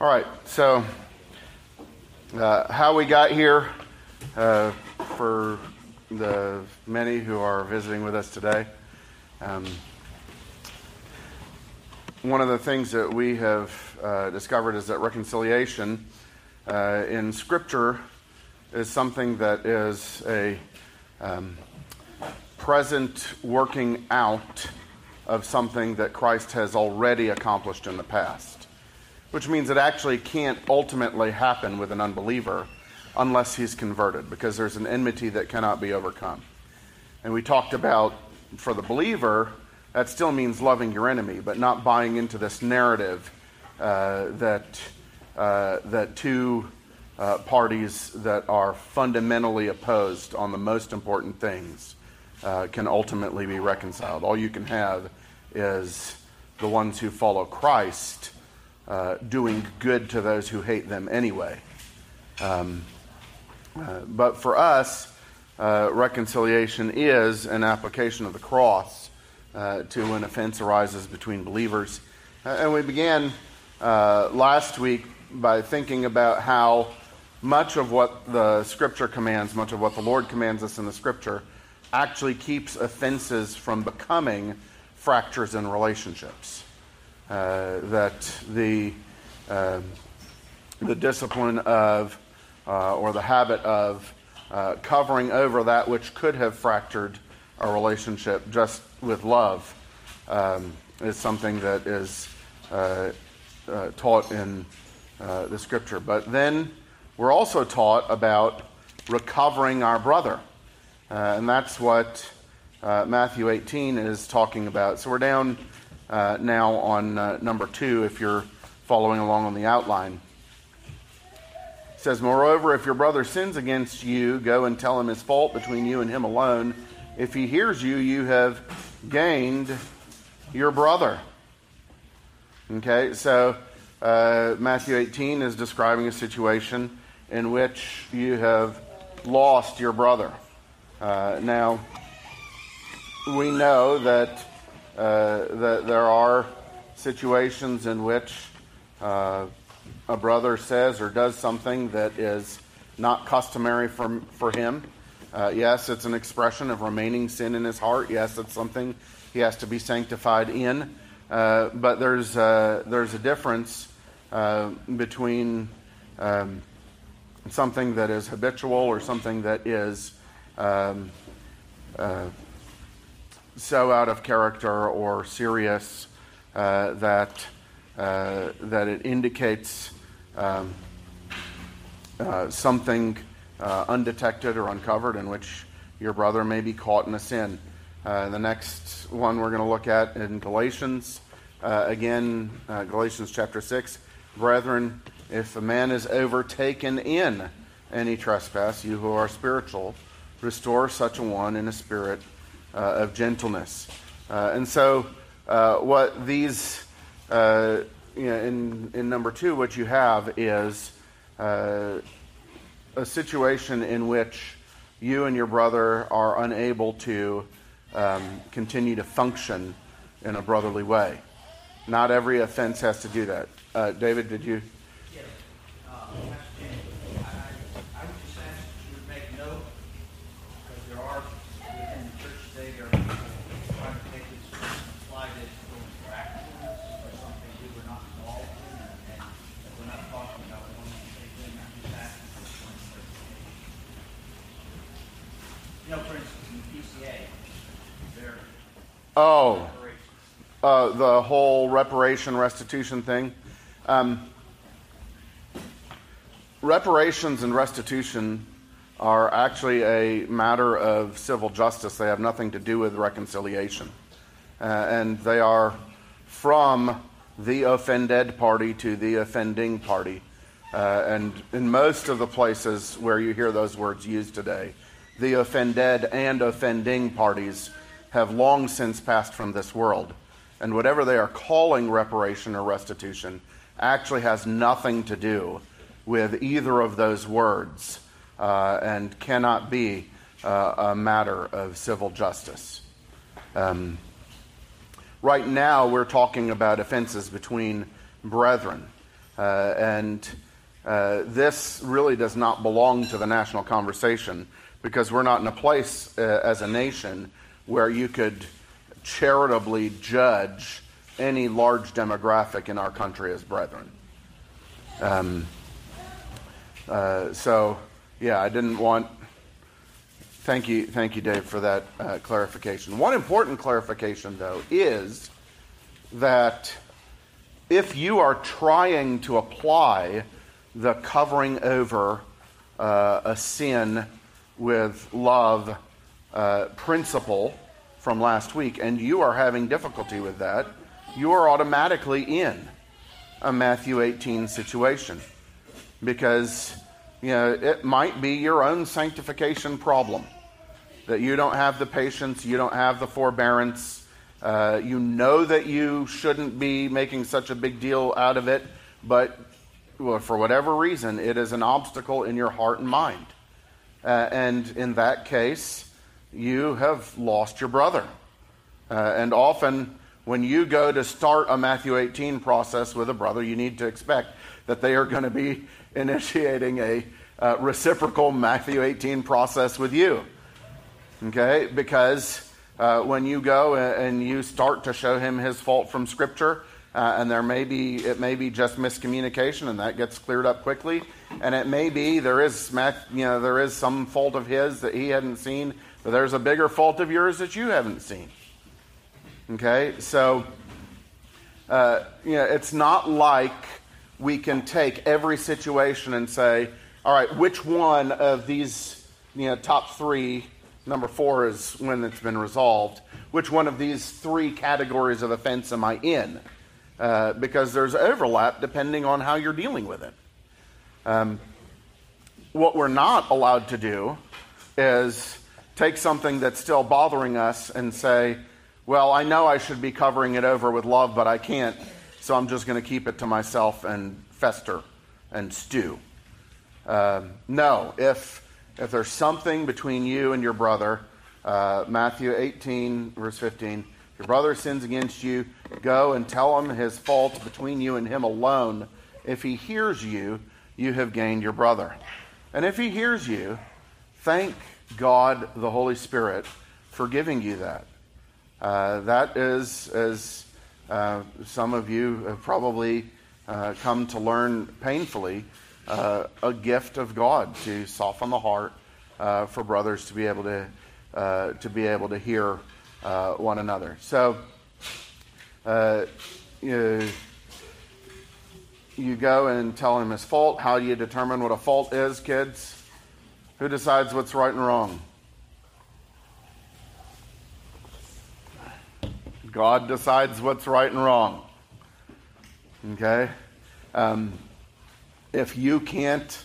All right, so how we got here, for the many who are visiting with us today, one of the things that we have discovered is that reconciliation in Scripture is something that is a present working out of something that Christ has already accomplished in the past, which means it actually can't ultimately happen with an unbeliever unless he's converted, because there's an enmity that cannot be overcome. And we talked about, for the believer, that still means loving your enemy, but not buying into this narrative that two parties that are fundamentally opposed on the most important things can ultimately be reconciled. All you can have is the ones who follow Christ doing good to those who hate them anyway. But for us, reconciliation is an application of the cross to when offense arises between believers. And we began last week by thinking about how much of what the Scripture commands, much of what the Lord commands us in the Scripture, actually keeps offenses from becoming fractures in relationships. That the discipline of, or the habit of covering over that which could have fractured a relationship just with love is something that is taught in the Scripture. But then we're also taught about recovering our brother. And that's what Matthew 18 is talking about. So we're down now on number 2, if you're following along on the outline. It says, "Moreover, if your brother sins against you, go and tell him his fault between you and him alone. If he hears you, you have gained your brother." Okay, so Matthew 18 is describing a situation in which you have lost your brother. Now, we know that there are situations in which a brother says or does something that is not customary for him. Yes, it's an expression of remaining sin in his heart. Yes, it's something he has to be sanctified in. But there's a difference between something that is habitual or something that is so out of character or serious that it indicates something undetected or uncovered in which your brother may be caught in a sin. The next one we're going to look at in Galatians, Galatians chapter 6. "Brethren, if a man is overtaken in any trespass, you who are spiritual, restore such a one in a spirit of gentleness." And so what these, in number 2, what you have is a situation in which you and your brother are unable to continue to function in a brotherly way. Not every offense has to do that. David, did you? Yes. I would just ask that you would make note, because there are within the church today, there are people trying to take this and apply this for actions or something we were not involved in, and we're not talking about one thing. I'm just asking for one clarification. For instance, in the PCA, there Oh. The whole restitution thing. Reparations and restitution are actually a matter of civil justice. They have nothing to do with reconciliation. And they are from the offended party to the offending party. And in most of the places where you hear those words used today, the offended and offending parties have long since passed from this world. And whatever they are calling reparation or restitution actually has nothing to do with either of those words and cannot be a matter of civil justice. Right now, we're talking about offenses between brethren. And this really does not belong to the national conversation, because we're not in a place as a nation where you could charitably judge any large demographic in our country as brethren. So, yeah, I didn't want... Thank you, Dave, for that clarification. One important clarification, though, is that if you are trying to apply the covering over a sin with love principle from last week, and you are having difficulty with that, you are automatically in a Matthew 18 situation. Because, it might be your own sanctification problem. That you don't have the patience, you don't have the forbearance, you know that you shouldn't be making such a big deal out of it, but for whatever reason, it is an obstacle in your heart and mind. And in that case, you have lost your brother. And often, when you go to start a Matthew 18 process with a brother, you need to expect that they are going to be initiating a reciprocal Matthew 18 process with you. Okay? Because when you go and you start to show him his fault from Scripture, and it may be just miscommunication, and that gets cleared up quickly, and it may be there is some fault of his that he hadn't seen, but there's a bigger fault of yours that you haven't seen. Okay? So, it's not like we can take every situation and say, all right, which one of these top three, number 4 is when it's been resolved, which one of these 3 categories of offense am I in? Because there's overlap depending on how you're dealing with it. What we're not allowed to do is take something that's still bothering us and say, well, I know I should be covering it over with love, but I can't, so I'm just going to keep it to myself and fester and stew. No, if there's something between you and your brother, Matthew 18, verse 15, if your brother sins against you, go and tell him his fault between you and him alone. If he hears you, you have gained your brother. And if he hears you, thank God the Holy Spirit for giving you that. That is, as some of you have probably come to learn painfully, a gift of God to soften the heart for brothers to be able to hear one another. So you go and tell him his fault. How do you determine what a fault is, kids? Who decides what's right and wrong? God decides what's right and wrong. Okay? If you can't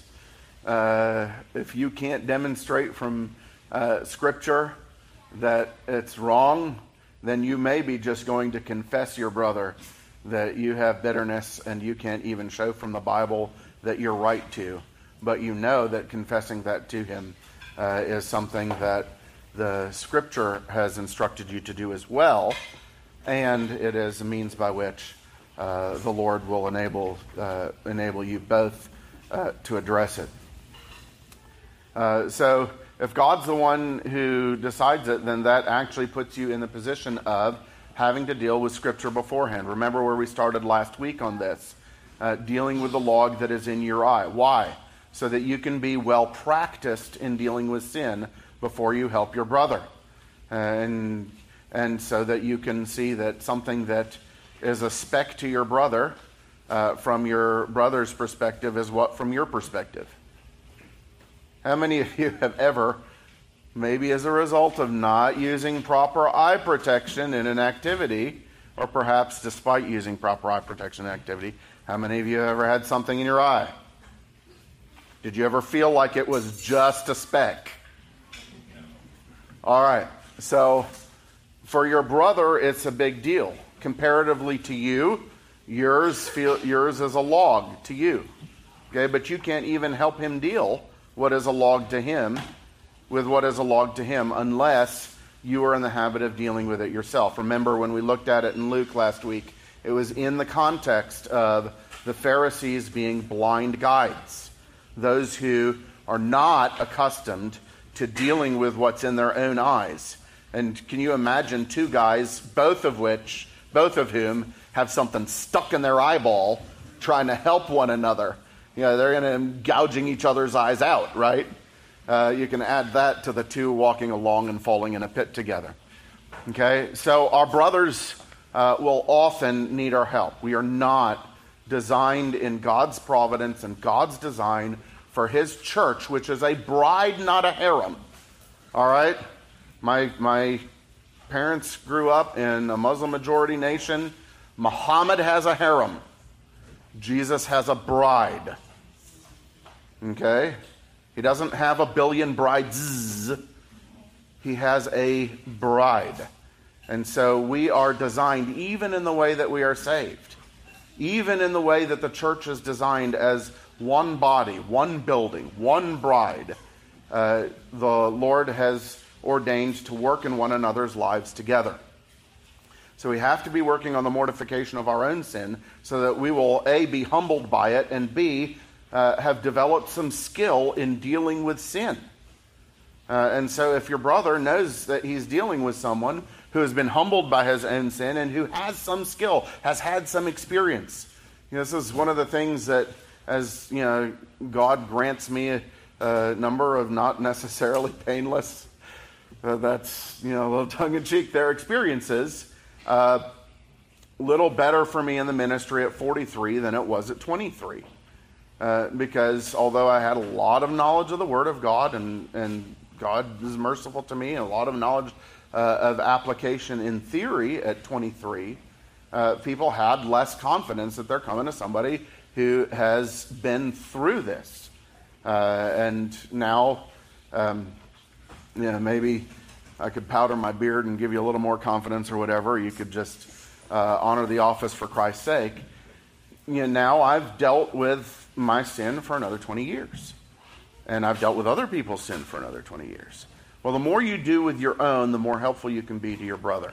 demonstrate from Scripture that it's wrong, then you may be just going to confess your brother that you have bitterness and you can't even show from the Bible that you're right to. But you know that confessing that to him is something that the Scripture has instructed you to do as well, and it is a means by which the Lord will enable you both to address it. So if God's the one who decides it, then that actually puts you in the position of having to deal with Scripture beforehand. Remember where we started last week on this, dealing with the log that is in your eye. Why? So that you can be well practiced in dealing with sin before you help your brother. And so that you can see that something that is a speck to your brother, from your brother's perspective, is what from your perspective. How many of you have ever, maybe as a result of not using proper eye protection in an activity, or perhaps despite using proper eye protection in an activity, how many of you have ever had something in your eye? Did you ever feel like it was just a speck? All right, so for your brother, it's a big deal. Comparatively to you, yours is a log to you. Okay, but you can't even help him deal what is a log to him with what is a log to him unless you are in the habit of dealing with it yourself. Remember when we looked at it in Luke last week, it was in the context of the Pharisees being blind guides, those who are not accustomed to dealing with what's in their own eyes. And can you imagine two guys, both of whom have something stuck in their eyeball, trying to help one another? They're going to gouging each other's eyes out, right? You can add that to the two walking along and falling in a pit together. Okay, so our brothers will often need our help. We are not designed in God's providence and God's design for His church, which is a bride, not a harem. All right? My parents grew up in a Muslim-majority nation. Muhammad has a harem. Jesus has a bride. Okay? He doesn't have a billion brides. He has a bride. And so we are designed, even in the way that we are saved, even in the way that the church is designed as one body, one building, one bride, the Lord has ordained to work in one another's lives together. So we have to be working on the mortification of our own sin so that we will, A, be humbled by it, and B, have developed some skill in dealing with sin. And so if your brother knows that he's dealing with someone who has been humbled by his own sin and who has some skill, has had some experience. This is one of the things that, as God grants me a number of not necessarily painless, that's, a little tongue-in-cheek, their experiences. Little better for me in the ministry at 43 than it was at 23. Because although I had a lot of knowledge of the Word of God, and God is merciful to me, and a lot of knowledge of application in theory at 23, people had less confidence that they're coming to somebody who has been through this. And now, maybe I could powder my beard and give you a little more confidence or whatever. You could just honor the office for Christ's sake. Now I've dealt with my sin for another 20 years. And I've dealt with other people's sin for another 20 years. Well, the more you do with your own, the more helpful you can be to your brother.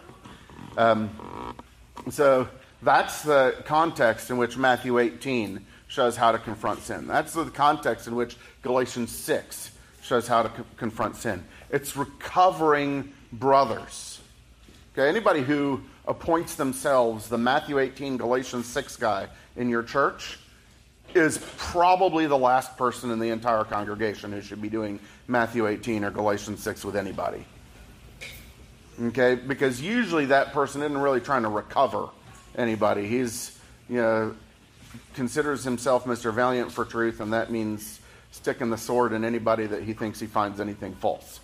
So that's the context in which Matthew 18 shows how to confront sin. That's the context in which Galatians 6 shows how to confront sin. It's recovering brothers. Okay, anybody who appoints themselves the Matthew 18, Galatians 6 guy in your church is probably the last person in the entire congregation who should be doing Matthew 18 or Galatians 6 with anybody. Okay, because usually that person isn't really trying to recover anybody. He's, considers himself Mr. Valiant for truth, and that means sticking the sword in anybody that he thinks he finds anything false.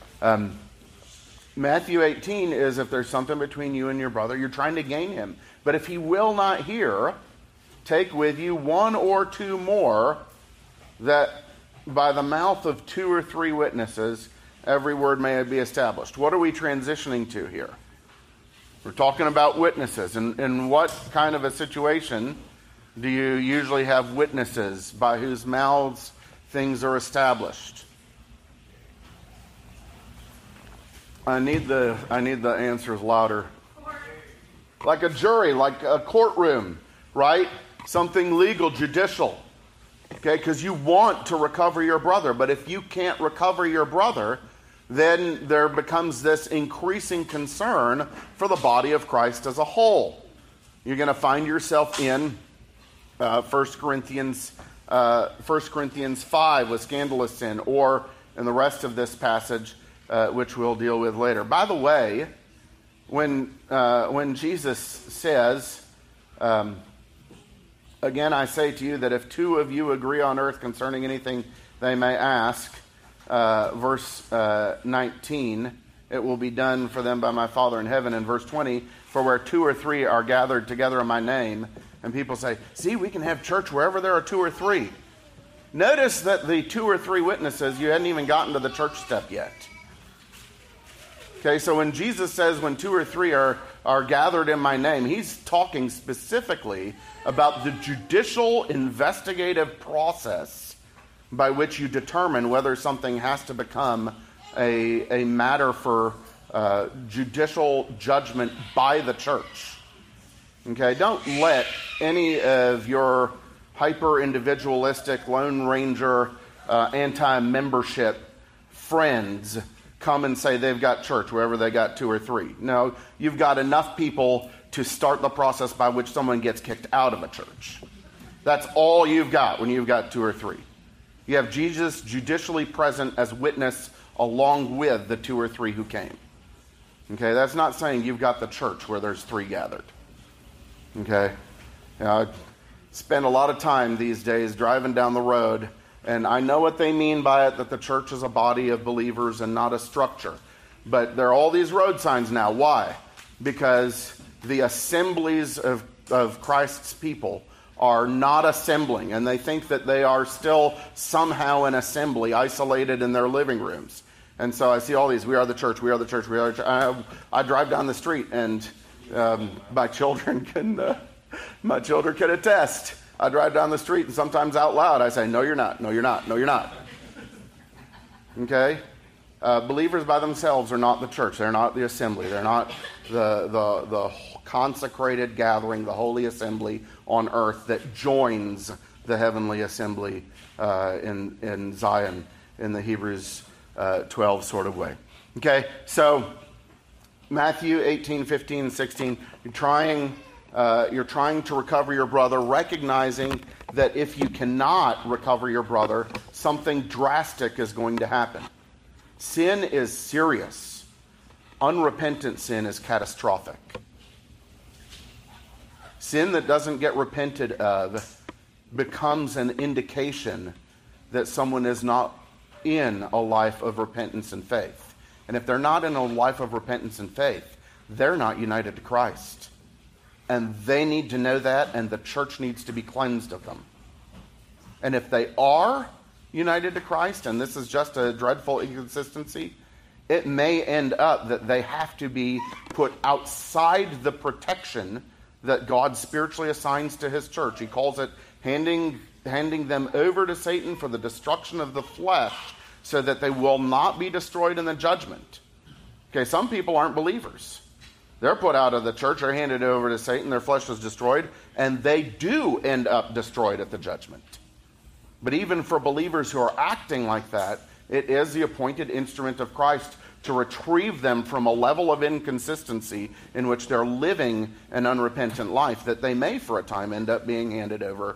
Matthew 18 is if there's something between you and your brother, you're trying to gain him. But if he will not hear, take with you one or two more, that by the mouth of two or three witnesses, every word may be established. What are we transitioning to here? We're talking about witnesses. And what kind of a situation do you usually have witnesses by whose mouths things are established? I need the answers louder. Like a jury, like a courtroom, right? Something legal, judicial. Okay, because you want to recover your brother. But if you can't recover your brother, then there becomes this increasing concern for the body of Christ as a whole. You're going to find yourself in 1 Corinthians 5 with scandalous sin, or in the rest of this passage, which we'll deal with later. By the way, when Jesus says, again, I say to you that if two of you agree on earth concerning anything they may ask, verse 19, it will be done for them by my Father in heaven. And verse 20, for where two or three are gathered together in my name, and people say, see, we can have church wherever there are two or three. Notice that the two or three witnesses, you hadn't even gotten to the church step yet. Okay, so when Jesus says when two or three are gathered in my name, he's talking specifically about the judicial investigative process by which you determine whether something has to become a matter for judicial judgment by the church. Okay, don't let any of your hyper-individualistic, Lone Ranger, anti-membership friends come and say they've got church wherever they got 2 or 3. No, you've got enough people to start the process by which someone gets kicked out of a church. That's all you've got when you've got 2 or 3. You have Jesus judicially present as witness along with the 2 or 3 who came. Okay, that's not saying you've got the church where there's 3 gathered. Okay, I spend a lot of time these days driving down the road, and I know what they mean by it, that the church is a body of believers and not a structure. But there are all these road signs now. Why? Because the assemblies of Christ's people are not assembling, and they think that they are still somehow an assembly isolated in their living rooms. And so I see all these, we are the church, we are the church, we are the church. I drive down the street, and my children can attest. I drive down the street, and sometimes out loud I say, no, you're not, no, you're not, no, you're not. Okay? Believers by themselves are not the church. They're not the assembly. They're not the consecrated gathering, the holy assembly on earth that joins the heavenly assembly in Zion in the Hebrews 12 sort of way. Okay, so Matthew 18, 15, 16, you're trying to recover your brother, recognizing that if you cannot recover your brother, something drastic is going to happen. Sin is serious. Unrepentant sin is catastrophic. Sin that doesn't get repented of becomes an indication that someone is not in a life of repentance and faith. And if they're not in a life of repentance and faith, they're not united to Christ. And they need to know that, and the church needs to be cleansed of them. And if they are united to Christ, and this is just a dreadful inconsistency, it may end up that they have to be put outside the protection that God spiritually assigns to his church. He calls it handing them over to Satan for the destruction of the flesh so that they will not be destroyed in the judgment. Okay, some people aren't believers. They're put out of the church, they're handed over to Satan, their flesh is destroyed, and they do end up destroyed at the judgment. But even for believers who are acting like that, it is the appointed instrument of Christ to retrieve them from a level of inconsistency in which they're living an unrepentant life that they may for a time end up being handed over,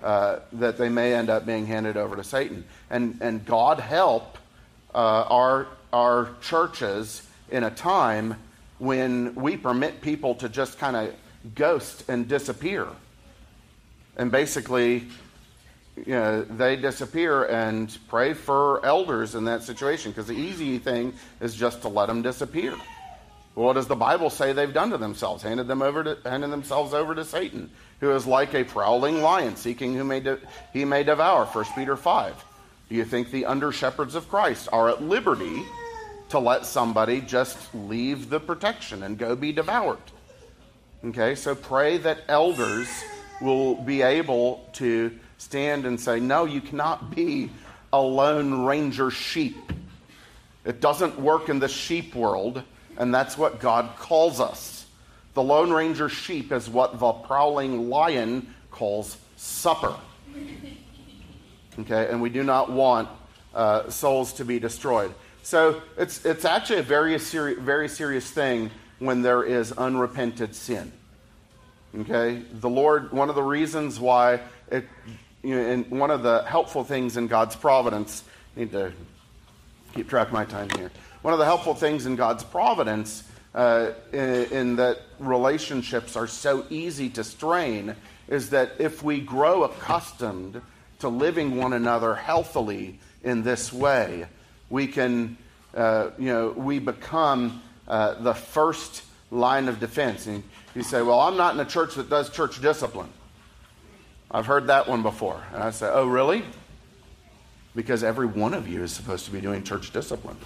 to Satan. And God help our churches in a time when we permit people to just kind of ghost and disappear. And basically, they disappear, and pray for elders in that situation, because the easy thing is just to let them disappear. Well, what does the Bible say they've done to themselves? Handed themselves over to Satan, who is like a prowling lion, seeking whom he may devour. 1 Peter 5. Do you think the under-shepherds of Christ are at liberty to let somebody just leave the protection and go be devoured? Okay, so pray that elders will be able to stand and say, no, you cannot be a Lone Ranger sheep. It doesn't work in the sheep world, and that's what God calls us. The Lone Ranger sheep is what the prowling lion calls supper. Okay, and we do not want souls to be destroyed. So it's actually a very serious thing when there is unrepented sin. Okay, the Lord, one of the reasons why and one of the helpful things in God's providence, I need to keep track of my time here. One of the helpful things in God's providence, in that relationships are so easy to strain, is that if we grow accustomed to living one another healthily in this way, we can, we become the first line of defense. And you say, well, I'm not in a church that does church discipline. I've heard that one before. And I say, oh, really? Because every one of you is supposed to be doing church discipline.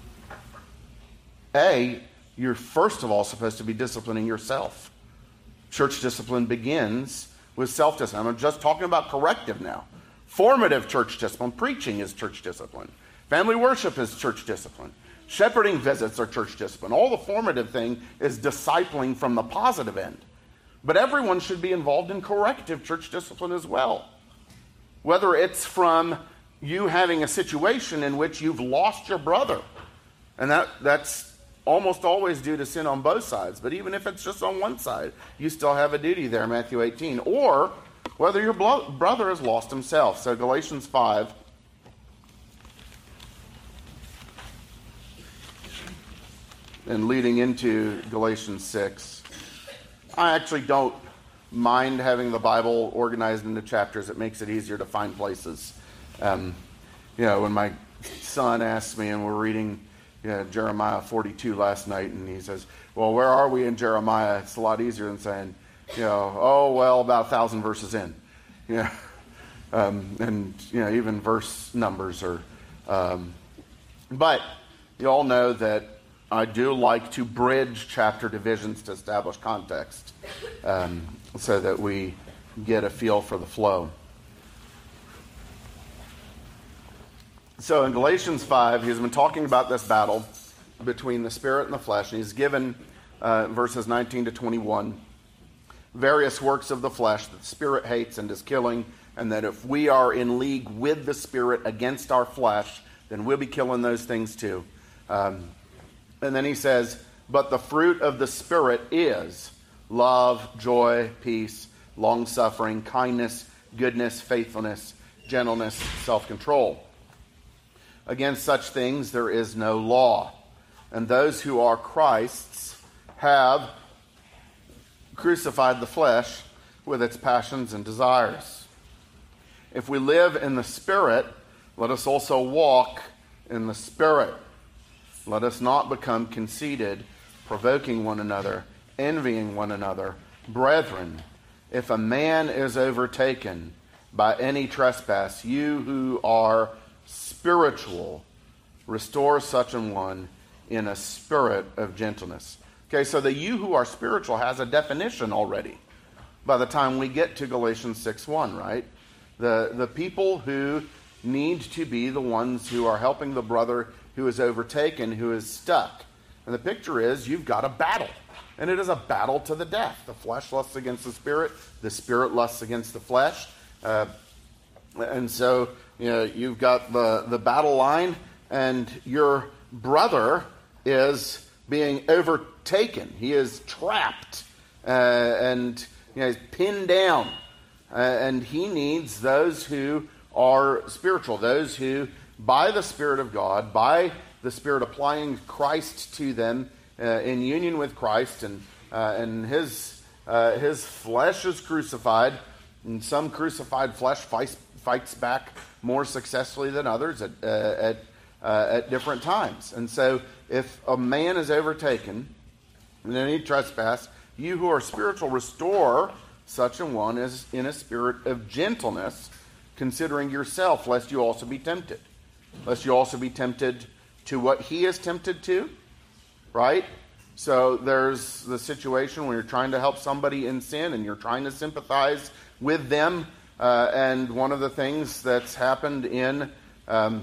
You're first of all supposed to be disciplining yourself. Church discipline begins with self-discipline. I'm just talking about corrective now. Formative church discipline. Preaching is church discipline. Family worship is church discipline. Shepherding visits are church discipline. All the formative thing is discipling from the positive end. But everyone should be involved in corrective church discipline as well. Whether it's from you having a situation in which you've lost your brother, and that's almost always due to sin on both sides. But even if it's just on one side, you still have a duty there, Matthew 18. Or whether your brother has lost himself. So Galatians 5. And leading into Galatians 6. I actually don't mind having the Bible organized into chapters. It makes it easier to find places. When my son asks me, and we're reading Jeremiah 42 last night, and he says, well, where are we in Jeremiah? It's a lot easier than saying, about 1,000 verses in. Even verse numbers are. But you all know that I do like to bridge chapter divisions to establish context so that we get a feel for the flow. So in Galatians 5, he's been talking about this battle between the spirit and the flesh, and he's given verses 19 to 21 various works of the flesh that the spirit hates and is killing, and that if we are in league with the spirit against our flesh, then we'll be killing those things too. And then he says, but the fruit of the Spirit is love, joy, peace, long-suffering, kindness, goodness, faithfulness, gentleness, self-control. Against such things there is no law. And those who are Christ's have crucified the flesh with its passions and desires. If we live in the Spirit, let us also walk in the Spirit. Let us not become conceited, provoking one another, envying one another. Brethren, if a man is overtaken by any trespass, you who are spiritual, restore such an one in a spirit of gentleness. Okay, so the you who are spiritual has a definition already by the time we get to Galatians 6:1, right? The people who need to be the ones who are helping the brother who is overtaken, who is stuck. And the picture is you've got a battle. And it is a battle to the death. The flesh lusts against the spirit lusts against the flesh. And so, you've got the battle line, and your brother is being overtaken. He is trapped, and he's pinned down. And he needs those who are spiritual, those who, by the Spirit of God, by the Spirit applying Christ to them in union with Christ, and his flesh is crucified, and some crucified flesh fights back more successfully than others at different times. And so, if a man is overtaken in any trespass, you who are spiritual restore such an one as in a spirit of gentleness, considering yourself, lest you also be tempted. Lest you also be tempted to what he is tempted to, right? So there's the situation when you're trying to help somebody in sin and you're trying to sympathize with them. And one of the things that's happened in the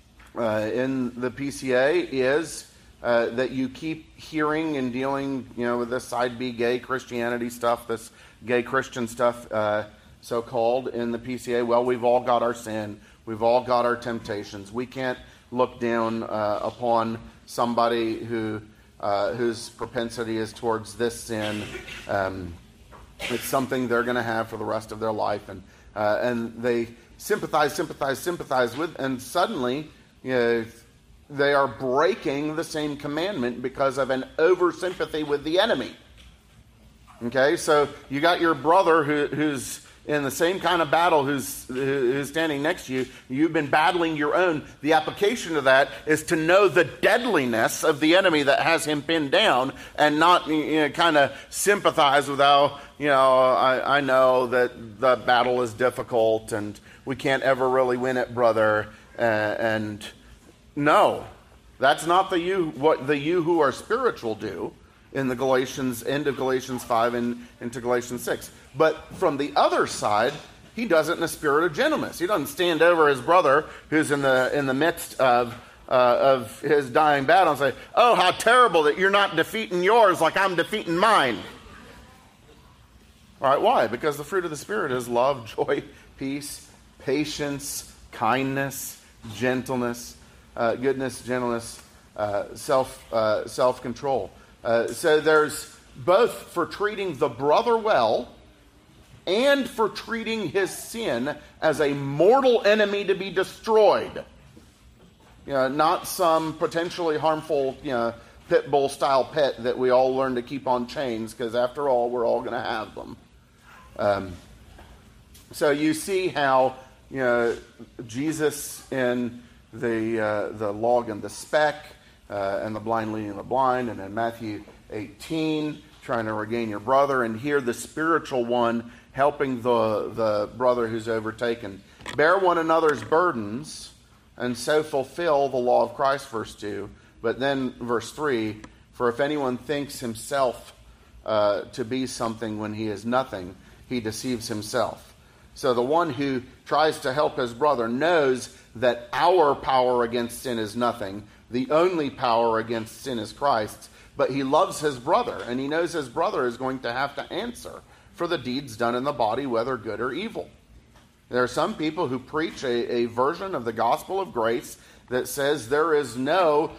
PCA is that you keep hearing and dealing, with this side B gay Christianity stuff, this gay Christian stuff, so-called in the PCA. Well, we've all got our sin. We've all got our temptations. We can't look down upon somebody whose propensity is towards this sin. It's something they're going to have for the rest of their life, and they sympathize with, and suddenly, they are breaking the same commandment because of an over-sympathy with the enemy. Okay, so you got your brother who's in the same kind of battle who's standing next to you. You've been battling your own. The application of that is to know the deadliness of the enemy that has him pinned down, and not kind of sympathize with how I know that the battle is difficult and we can't ever really win it, brother. And no, that's not what the you who are spiritual do in the end of Galatians 5 and into Galatians 6. But from the other side, he does it in a spirit of gentleness. He doesn't stand over his brother who's in the midst of his dying battle and say, "Oh, how terrible that you're not defeating yours like I'm defeating mine." All right, why? Because the fruit of the Spirit is love, joy, peace, patience, kindness, gentleness, goodness, gentleness, self-control. So there's both for treating the brother well and for treating his sin as a mortal enemy to be destroyed. Not some potentially harmful, pit bull style pet that we all learn to keep on chains, because after all, we're all going to have them. So you see how Jesus in the log and the speck, and the blind leading the blind, and in Matthew 18, trying to regain your brother, and here the spiritual one helping the brother who's overtaken. Bear one another's burdens, and so fulfill the law of Christ, verse 2. But then verse 3, for if anyone thinks himself to be something when he is nothing, he deceives himself. So the one who tries to help his brother knows that our power against sin is nothing. The only power against sin is Christ's. But he loves his brother, and he knows his brother is going to have to answer for the deeds done in the body, whether good or evil. There are some people who preach a version of the gospel of grace that says there is no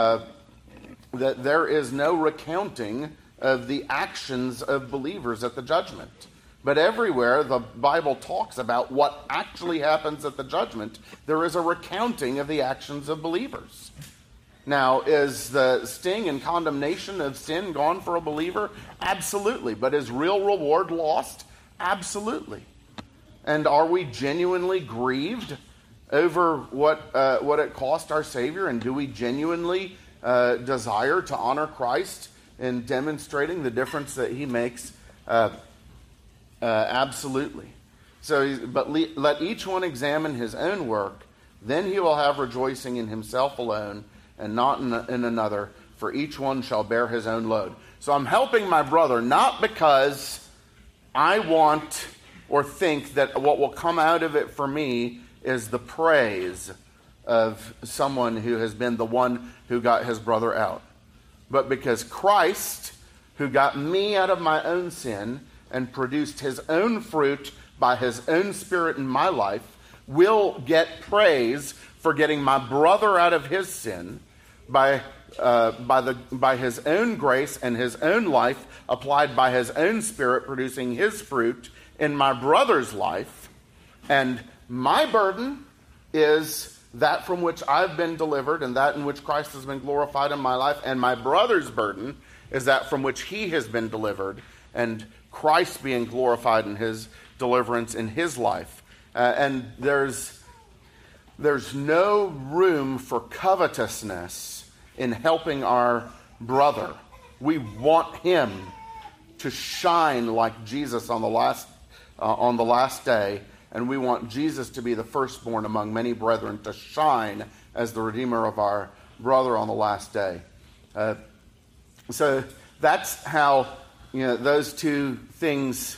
recounting of the actions of believers at the judgment. But everywhere the Bible talks about what actually happens at the judgment, there is a recounting of the actions of believers. Now, is the sting and condemnation of sin gone for a believer? Absolutely. But is real reward lost? Absolutely. And are we genuinely grieved over what it cost our Savior? And do we genuinely desire to honor Christ in demonstrating the difference that he makes? Absolutely. But let each one examine his own work, then he will have rejoicing in himself alone, and not in another, for each one shall bear his own load. So I'm helping my brother not because I want or think that what will come out of it for me is the praise of someone who has been the one who got his brother out, but because Christ, who got me out of my own sin and produced his own fruit by his own Spirit in my life, will get praise for getting my brother out of his sin by his own grace and his own life applied by his own Spirit producing his fruit in my brother's life. And my burden is that from which I've been delivered and that in which Christ has been glorified in my life. And my brother's burden is that from which he has been delivered and Christ being glorified in his deliverance in his life. And there's no room for covetousness in helping our brother. We want him to shine like Jesus on the last day, and we want Jesus to be the firstborn among many brethren, to shine as the Redeemer of our brother on the last day. So that's how those two things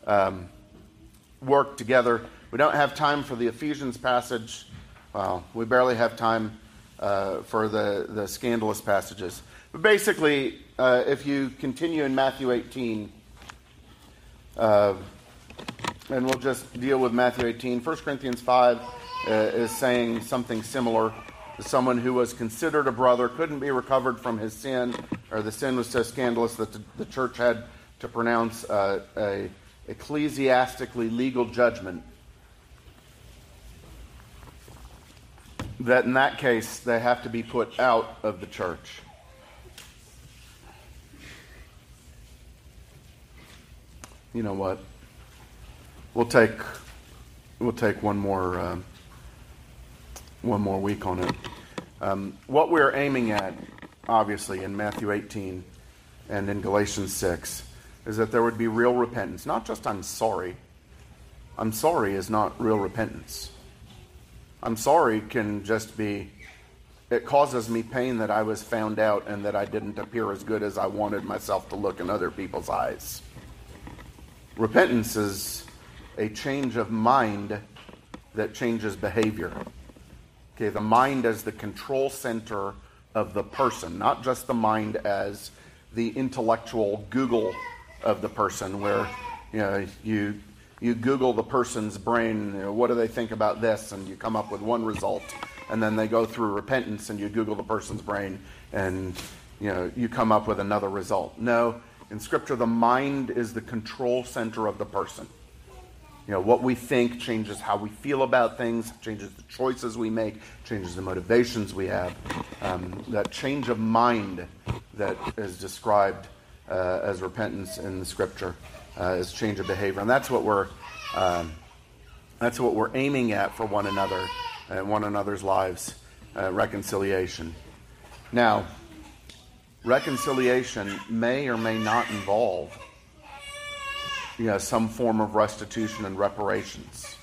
work together. We don't have time for the Ephesians passage. We barely have time for the scandalous passages. But basically, if you continue in Matthew 18, and we'll just deal with Matthew 18. 1 Corinthians 5 is saying something similar. Someone who was considered a brother couldn't be recovered from his sin, or the sin was so scandalous that the church had to pronounce a ecclesiastically legal judgment. That in that case, they have to be put out of the church. You know what? We'll take one more week on it. What we're aiming at, obviously, in Matthew 18 and in Galatians 6, is that there would be real repentance. Not just I'm sorry. I'm sorry is not real repentance. I'm sorry can just be, it causes me pain that I was found out and that I didn't appear as good as I wanted myself to look in other people's eyes. Repentance is a change of mind that changes behavior. Okay, the mind as the control center of the person, not just the mind as the intellectual Google of the person where, You Google the person's brain, what do they think about this, and you come up with one result. And then they go through repentance, and you Google the person's brain, and you come up with another result. No, in Scripture, the mind is the control center of the person. What we think changes how we feel about things, changes the choices we make, changes the motivations we have. That change of mind that is described as repentance in the Scripture is change of behavior, and that's what we're aiming at for one another and one another's lives. Reconciliation. Now, reconciliation may or may not involve some form of restitution and reparations.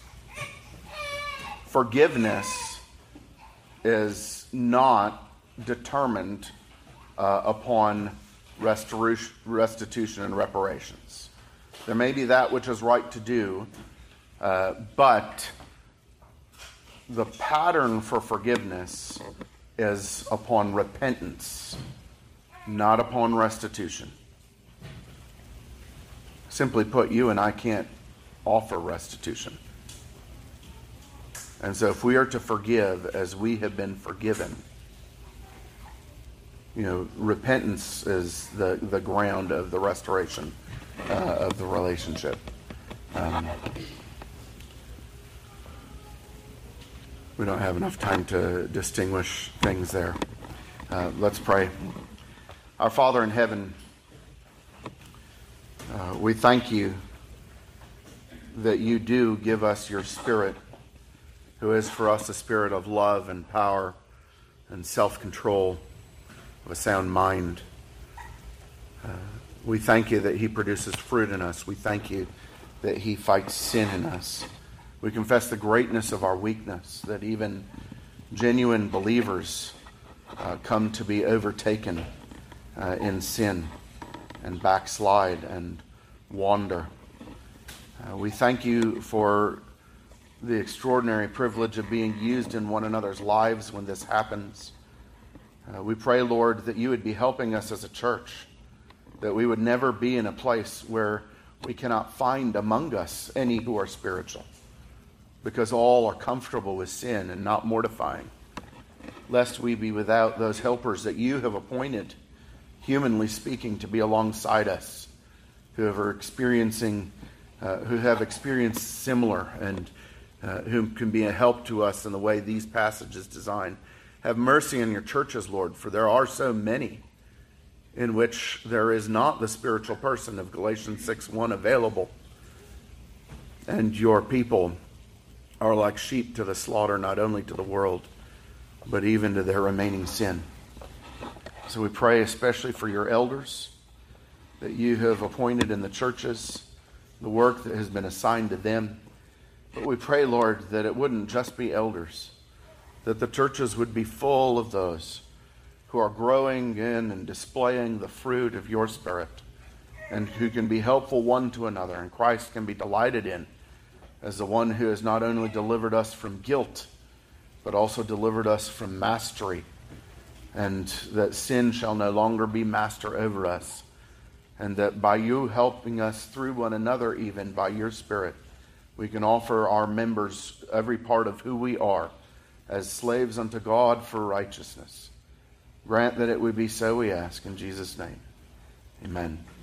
Forgiveness is not determined upon restitution and reparations. There may be that which is right to do, but the pattern for forgiveness is upon repentance, not upon restitution. Simply put, you and I can't offer restitution. And so if we are to forgive as we have been forgiven, repentance is the ground of the restoration of the relationship. We don't have enough time to distinguish things there. Let's pray. Our Father in heaven, we thank you that you do give us your Spirit, who is for us a spirit of love and power and self-control, of a sound mind. We thank you that he produces fruit in us. We thank you that he fights sin in us. We confess the greatness of our weakness, that even genuine believers come to be overtaken in sin and backslide and wander. We thank you for the extraordinary privilege of being used in one another's lives when this happens. We pray, Lord, that you would be helping us as a church, that we would never be in a place where we cannot find among us any who are spiritual, because all are comfortable with sin and not mortifying, lest we be without those helpers that you have appointed, humanly speaking, to be alongside us, who have experienced similar and who can be a help to us in the way these passages design. Have mercy on your churches, Lord, for there are so many in which there is not the spiritual person of Galatians 6:1 available. And your people are like sheep to the slaughter, not only to the world, but even to their remaining sin. So we pray especially for your elders that you have appointed in the churches, the work that has been assigned to them. But we pray, Lord, that it wouldn't just be elders, that the churches would be full of those who are growing in and displaying the fruit of your Spirit, and who can be helpful one to another, and Christ can be delighted in as the one who has not only delivered us from guilt, but also delivered us from mastery, and that sin shall no longer be master over us, and that by you helping us through one another, even by your Spirit, we can offer our members every part of who we are as slaves unto God for righteousness. Grant that it would be so, we ask in Jesus' name. Amen.